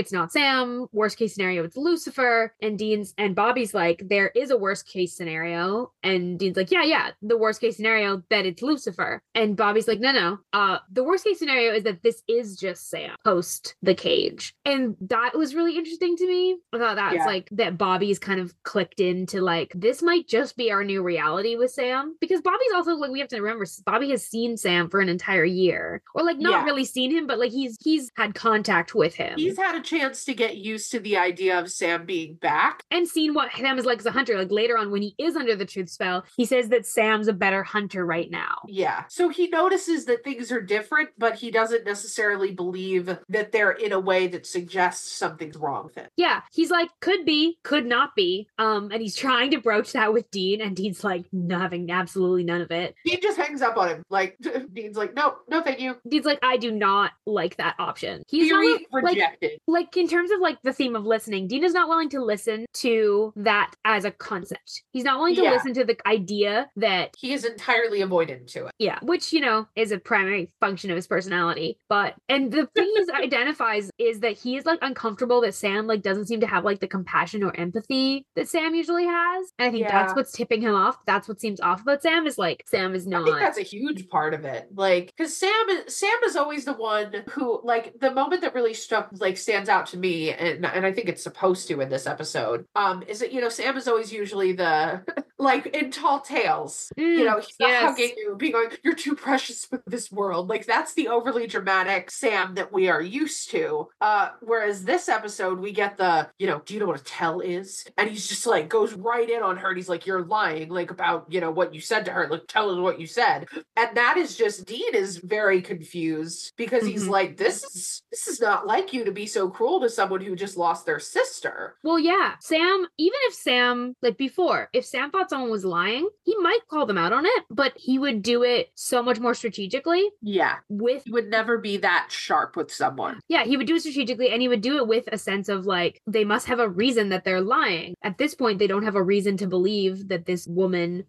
S2: worst case scenario, it's Lucifer, and Bobby's like, there is a worst case scenario, and Dean's like, yeah, the worst case scenario, that it's Lucifer, and Bobby's like, no, the worst case scenario is that this is just Sam, post the cage, and that was really interesting to me. That's like that Bobby's kind of clicked into like, this might just be our new reality with Sam, because Bobby's also, like, we have to remember, Bobby has seen Sam for an entire year, or like not really seen him, but like he's had contact with him.
S1: He's had a chance to get used to the idea of Sam being back
S2: and seen what Sam is like as a hunter. Like later on when he is under the truth spell, he says that Sam's a better hunter right now.
S1: Yeah. So he notices that things are different, but he doesn't necessarily believe that they're in a way that suggests something's wrong with it.
S2: Yeah. He's like, could be, could not be. And he's trying to broach that with Dean, and Dean's like, having absolutely none of it.
S1: Dean just hangs up on him. Like, Dean's like, no, thank you.
S2: Dean's like, I do not like that option. He's
S1: Theory rejected.
S2: Like in terms of like the theme of listening, Dean is not willing to listen to that as a concept. He's not willing to listen to the idea that
S1: he is entirely avoidant to it.
S2: Yeah, which, is a primary function of his personality. And the thing he identifies is that he is like uncomfortable that Sam like doesn't seem to have like the compassion or empathy that Sam usually has. And I think that's what's tipping him off. That's what seems off about Sam, is like, Sam is not.
S1: I think that's a huge part of it. Like, because Sam is always the one who, like, the moment that really stands out to me, and I think it's supposed to in this episode, is that, Sam is always usually the, like, in Tall Tales, he's not hugging you, being like, you're too precious for this world. Like, that's the overly dramatic Sam that we are used to. Whereas this episode, we get the, do you know what a tell is? And he's just like, goes right in on her, and he's like, you're lying, like, about, what you said to her, like, tell us what you said. And that is just, Dean is very confused, because he's like, this is not like you to be so cruel to someone who just lost their sister.
S2: Well, yeah, Sam, even if Sam, like before, if Sam thought someone was lying, he might call them out on it, but he would do it so much more strategically.
S1: Yeah. He would never be that sharp with someone.
S2: Yeah, he would do it strategically, and he would do it with a sense of like, they must have a reason that they're lying. At this point, they don't have a reason to believe that this woman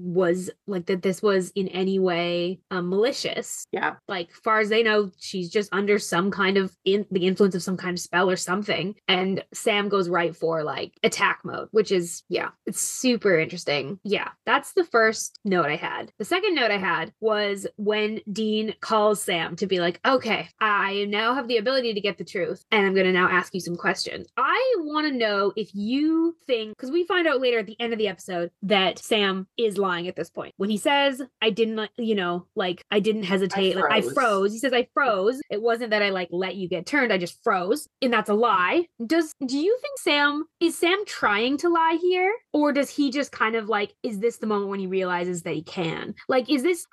S2: that this was in any way malicious.
S1: Yeah.
S2: Like, far as they know, she's just under some kind of the influence of some kind of spell or something. And Sam goes right for like attack mode, which is, it's super interesting. Yeah, that's the first note I had. The second note I had was when Dean calls Sam to be like, okay, I now have the ability to get the truth, and I'm going to now ask you some questions. I want to know if you think, because we find out later at the end of the episode that Sam is lying at this point. When he says, I didn't, like, I didn't hesitate. I froze. He says, I froze. It wasn't that I like let you get turned. I just froze. And that's a lie. Do you think is Sam trying to lie here? Or does he just kind of like, is this the moment when he realizes that he can? Like, is this,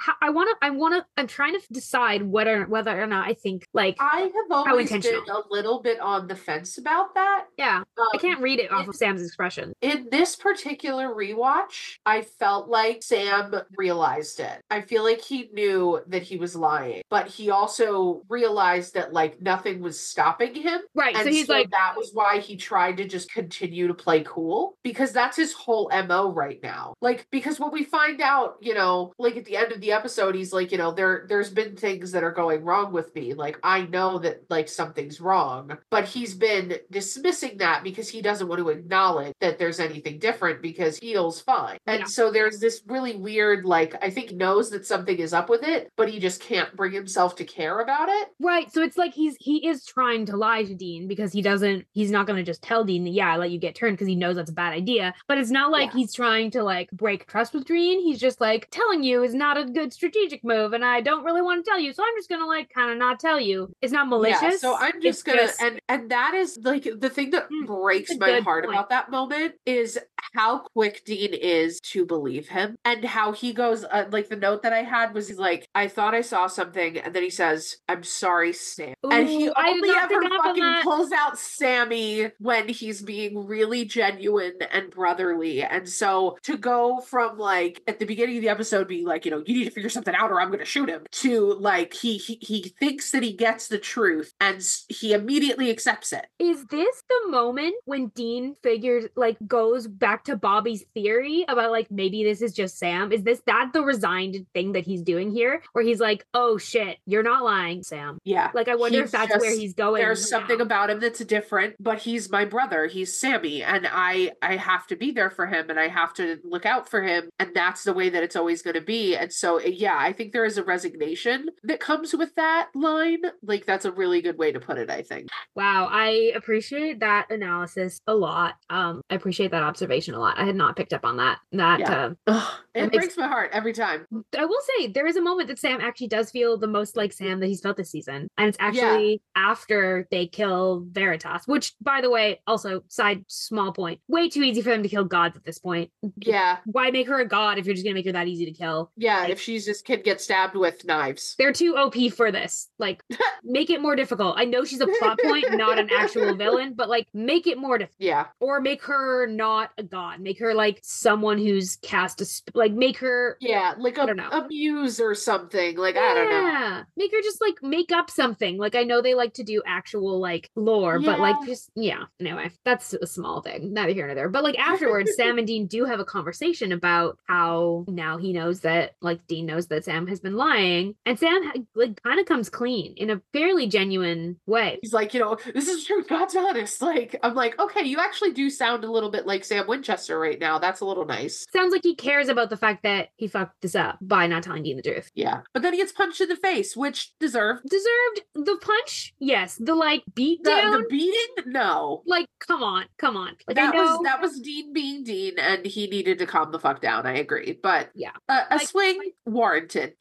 S2: I'm trying to decide whether or not I think like,
S1: I have always been a little bit on the fence about that.
S2: Yeah. I can't read it off of Sam's expression.
S1: In this particular rewatch, I felt like Sam realized it. I feel like he knew that he was lying, but he also realized that like nothing was stopping him.
S2: Right.
S1: And
S2: so he's like,
S1: that was why he tried to just continue to play cool, because that's his whole MO right now. Like, because when we find out, like at the end of the episode, he's like, there's been things that are going wrong with me. Like, I know that like something's wrong, but he's been dismissing that because he doesn't want to acknowledge that there's anything different because he feels fine. And so there's this really weird, like, I think he knows that something is up with it, but he just can't bring himself to care about it.
S2: Right. So it's like he is trying to lie to Dean because he's not going to just tell Dean that, I let you get turned, because he knows that's a bad idea. But it's not like he's trying to like break trust with Dean. He's just like, telling you is not a good strategic move, and I don't really want to tell you, so I'm just going to like kind of not tell you. It's not malicious. Yeah,
S1: so I'm just going to, and that is like the thing that breaks my heart about that moment is how quick Dean is to believe him, and how he goes, like the note that I had was, he's like, I thought I saw something, and then he says, I'm sorry, Sam.
S2: Ooh,
S1: and he only ever fucking pulls out Sammy when he's being really genuine and brotherly. And so to go from like at the beginning of the episode being like, you need to figure something out or I'm gonna shoot him, to like he thinks that he gets the truth and he immediately accepts it.
S2: Is this the moment when Dean figures, like, goes back to Bobby's theory about like maybe this is just Sam? Is that the resigned thing that he's doing here, where he's like, oh shit, you're not lying, Sam?
S1: Yeah.
S2: Like, I wonder if that's where he's going.
S1: There's something about him that's different, but he's my brother. He's Sammy, and I have to be there for him, and I have to look out for him, and that's the way that it's always going to be. And so, yeah, I think there is a resignation that comes with that line. Like, that's a really good way to put it, I think.
S2: Wow, I appreciate that analysis a lot. I appreciate that observation a lot. I had not picked up on that.
S1: It breaks my heart every time.
S2: I will say there is a moment that Sam actually does feel the most like Sam that he's felt this season, and it's actually after they kill Veritas, which, by the way, also side small point, way too easy for them to kill gods at this point.
S1: Yeah.
S2: Why make her a god if you're just gonna make her that easy to kill?
S1: Yeah, if she's just can get stabbed with knives.
S2: They're too OP for this. Like, make it more difficult. I know she's a plot point, not an actual villain, but like make it more difficult.
S1: Yeah.
S2: Or make her not a god. Make her like someone who's cast make her
S1: like a muse or something. Like, I don't know.
S2: Yeah. Make her just like make up something. Like, I know they like to do actual like lore, but like just anyway, that's a small thing, neither here nor there. But like afterwards, Sam and Dean do have a conversation about how now he knows that, like, Dean knows that Sam has been lying, and Sam like kind of comes clean in a fairly genuine way.
S1: He's like, this is true, God's honest. Like, I'm like, okay, you actually do sound a little bit like Sam Winchester right now. That's a little nice.
S2: Sounds like he cares about the fact that he fucked this up by not telling Dean the truth.
S1: Yeah, but then he gets punched in the face, which deserved
S2: the punch. Yes, the like beat down.
S1: The beating, no.
S2: Like, come on. Like,
S1: that was Dean being Dean, and he needed to calm the fuck down. I agree, but
S2: yeah,
S1: a swing warranted.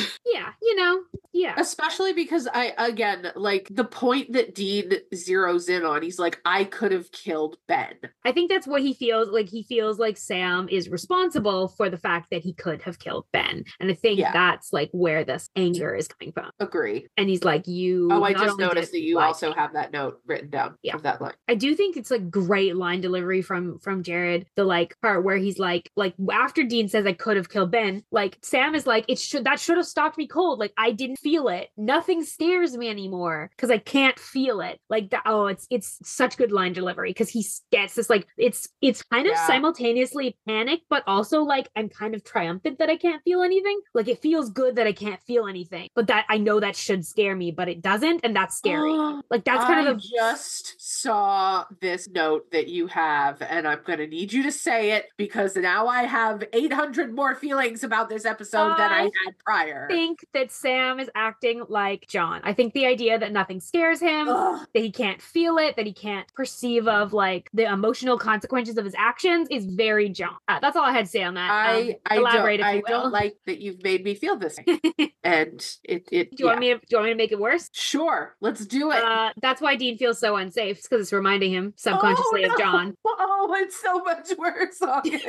S2: Yeah,
S1: especially because like the point that Dean zeroes in on, he's like, I could have killed Ben.
S2: I think that's what he feels like. He feels like Sam is responsible for the fact that he could have killed Ben, and I think that's like where this anger is coming from.
S1: Agree.
S2: And he's like,
S1: I just noticed that you also have that note written down of that line.
S2: I do think it's like great line delivery from Jared. The like part where he's like after Dean says I could have killed Ben, like Sam is like, that should have stopped me cold. Like, I didn't feel it. Nothing scares me anymore because I can't feel it. Like that. Oh, it's such good line delivery because he gets this like it's kind of simultaneously panicked, but also like I'm kind of triumphant that I can't feel anything. Like it feels good that I can't feel anything, but that I know that should scare me, but it doesn't, and that's scary. Like that's kind of
S1: just saw this note that you have, and I'm gonna need you to say it because now I have 800 more feelings about this episode than I had prior.
S2: I think that Sam is acting like John. I think the idea that nothing scares him, that he can't feel it, that he can't perceive of like the emotional consequences of his actions is very John. That's all I had to say on that.
S1: I don't like that you've made me feel this way. And it
S2: do you want me to make it worse?
S1: Sure, let's do it.
S2: That's why Dean feels so unsafe, because it's reminding him subconsciously of John.
S1: Oh, it's so much worse.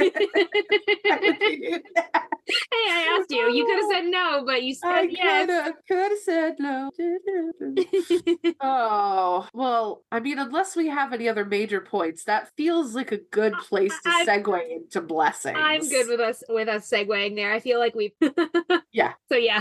S2: Hey, I asked you. You could have said no, but you said yes.
S1: Could have said no. Oh, well, I mean, unless we have any other major points, that feels like a good place to segue into blessings.
S2: I'm good with us segueing there. I feel like we've
S1: yeah.
S2: So yeah.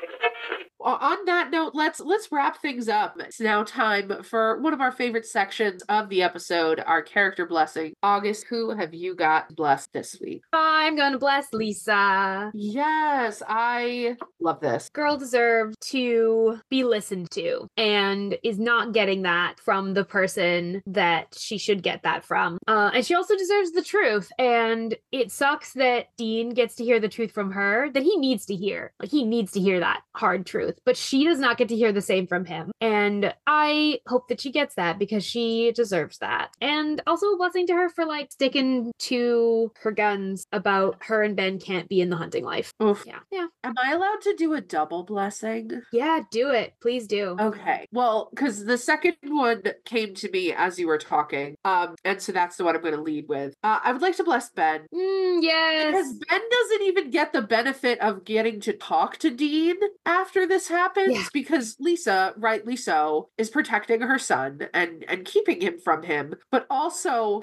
S1: On that note, let's wrap things up. It's now time for one of our favorite sections of the episode, our character blessing. August, who have you got blessed this week?
S2: I'm gonna bless Lisa.
S1: Yes, I love this.
S2: Girl deserved to be listened to and is not getting that from the person that she should get that from. And she also deserves the truth. And it sucks that Dean gets to hear the truth from her that he needs to hear. Like he needs to hear that hard truth. But she does not get to hear the same from him. And I hope that she gets that because she deserves that. And also a blessing to her for like sticking to her guns about her and Ben can't be in the hunting life.
S1: Oof.
S2: Yeah.
S1: Am I allowed to do a double blessing?
S2: Yeah, do it. Please do.
S1: Okay. Well, because the second one came to me as you were talking. And so that's the one I'm going to lead with. I would like to bless Ben.
S2: Yes.
S1: Because Ben doesn't even get the benefit of getting to talk to Dean after this happens because Lisa, rightly so, is protecting her son and keeping him from him. But also,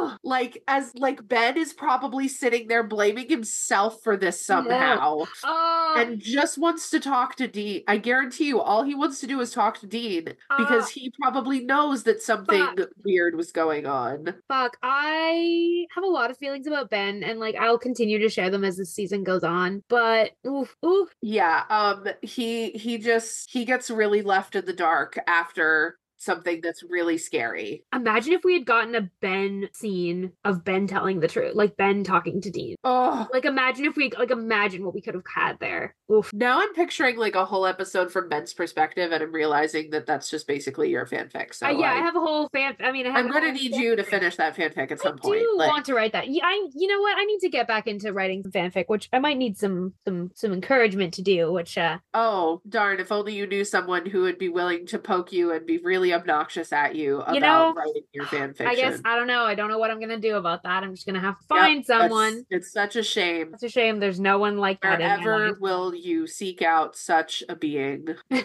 S1: Ben is probably sitting there blaming himself for this somehow. And just wants to talk to Dean. I guarantee you, all he wants to do is talk to Dean because he probably knows that something weird was going on.
S2: I have a lot of feelings about Ben, and like I'll continue to share them as the season goes on. But
S1: yeah, he gets really left in the dark after something that's really scary.
S2: Imagine if we had gotten a Ben scene of Ben telling the truth, like Ben talking to Dean.
S1: Oh,
S2: like imagine what we could have had there. Oof.
S1: Now I'm picturing like a whole episode from Ben's perspective, and I'm realizing that that's just basically your fanfic. So
S2: I have a whole fan. I mean,
S1: I'm going to need you to finish that fanfic at some point.
S2: I do want to write that. Yeah, you know what? I need to get back into writing some fanfic, which I might need some encouragement to do. Which
S1: oh darn! If only you knew someone who would be willing to poke you and be really obnoxious at you about writing your fanfiction.
S2: I guess I don't know. I don't know what I'm gonna do about that. I'm just gonna have to find someone.
S1: It's such a shame.
S2: It's a shame. There's no one like that.
S1: Wherever will you seek out such a being?
S2: Well,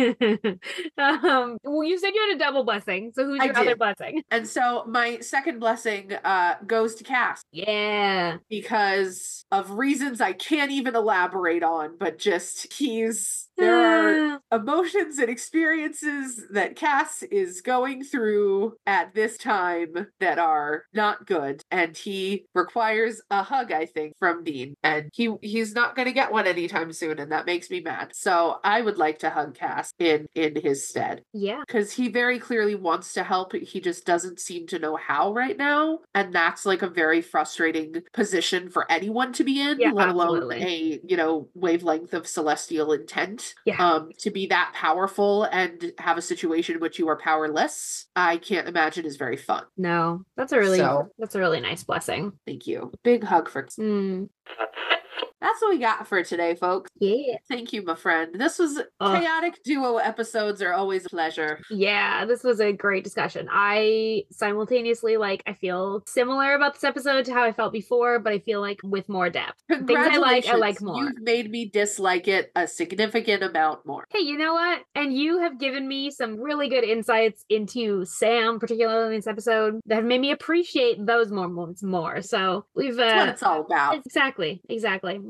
S2: you said you had a double blessing. So who's your other blessing?
S1: And so my second blessing goes to Cass.
S2: Yeah.
S1: Because of reasons I can't even elaborate on, but just there are emotions and experiences that Cass is going through at this time that are not good, and he requires a hug, I think, from Dean, and he's not going to get one anytime soon, and that makes me mad. So I would like to hug Cass in his stead.
S2: Yeah.
S1: Because he very clearly wants to help, he just doesn't seem to know how right now, and that's like a very frustrating position for anyone to be in, let alone a wavelength of celestial intent. To be that powerful and have a situation in which you are powerless, I can't imagine is very fun.
S2: No, that's a really nice blessing.
S1: Thank you. Big hug for That's what we got for today, folks.
S2: Yeah.
S1: Thank you, my friend. This was chaotic duo episodes are always a pleasure.
S2: Yeah, this was a great discussion. I simultaneously I feel similar about this episode to how I felt before, but I feel like with more depth.
S1: Congratulations.
S2: I like more.
S1: You've made me dislike it a significant amount more.
S2: Hey, you know what? And you have given me some really good insights into Sam, particularly in this episode, that have made me appreciate those moments more. So
S1: that's what it's all about.
S2: Exactly.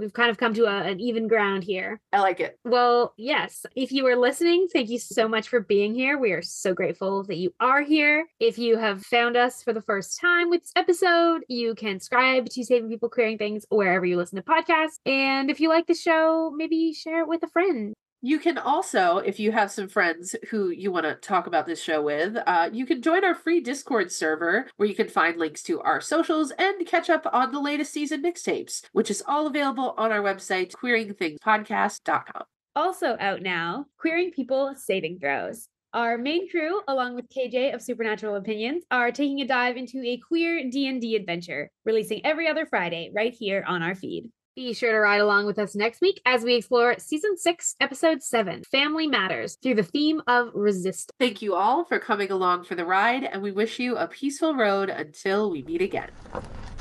S2: we've kind of come to an even ground here.
S1: I like it.
S2: Well, yes. If you are listening, thank you so much for being here. We are so grateful that you are here. If you have found us for the first time with this episode, you can subscribe to Saving People Queering Things wherever you listen to podcasts. And if you like the show, maybe share it with a friend.
S1: You can also, if you have some friends who you want to talk about this show with, you can join our free Discord server where you can find links to our socials and catch up on the latest season mixtapes, which is all available on our website, queeringthingspodcast.com.
S2: Also out now, Queering People Saving Throws. Our main crew, along with KJ of Supernatural Opinions, are taking a dive into a queer D&D adventure, releasing every other Friday right here on our feed. Be sure to ride along with us next week as we explore Season 6, Episode 7, Family Matters, through the theme of resistance.
S1: Thank you all for coming along for the ride, and we wish you a peaceful road until we meet again.